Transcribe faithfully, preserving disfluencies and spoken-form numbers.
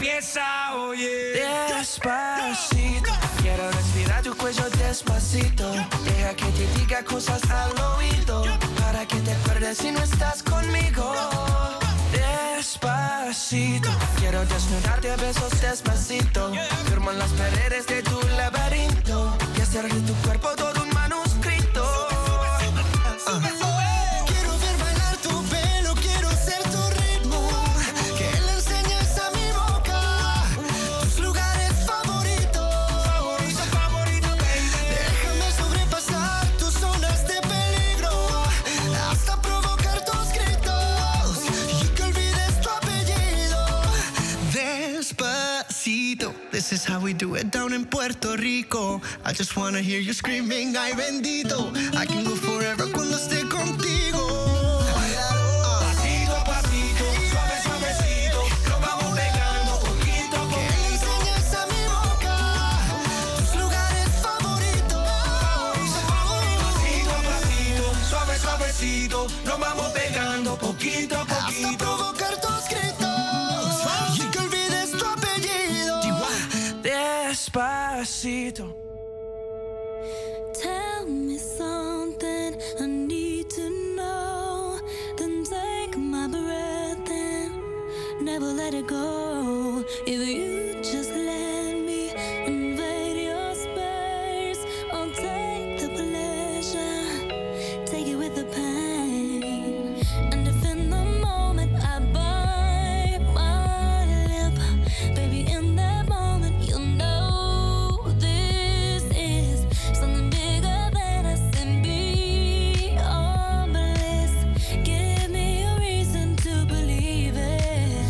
confiesa, oye. Despacito, quiero respirar tu cuello despacito. Deja que te diga cosas al oído, para que te acuerdes si no estás conmigo. Despacito, quiero desnudarte a besos despacito. Firmo en las paredes de tu laberinto y hacer de tu cuerpo todo un manuscrito. uh. Quiero ver bailar tu pelo, quiero ser tu ritmo, que le enseñes a mi boca tus lugares favoritos. Favorito, favorito, baby. Déjame sobrepasar tus zonas de peligro, hasta provocar tus gritos y que olvides tu apellido. Despacito, this is how we do it down in Puerto Rico. I just wanna hear you screaming, ay bendito. I can go forever cuando esté contigo. Pasito a pasito, suave, suavecito, lo vamos pegando poquito a Que le poquito. enseñes a mi boca tus lugares favoritos. Pasito a pasito, suave, suavecito, lo vamos pegando poquito a Hasta poquito. provocar tus gritos y que olvides tu apellido. Despacito. Tell me something I need to know. Then take my breath and never let it go. If you just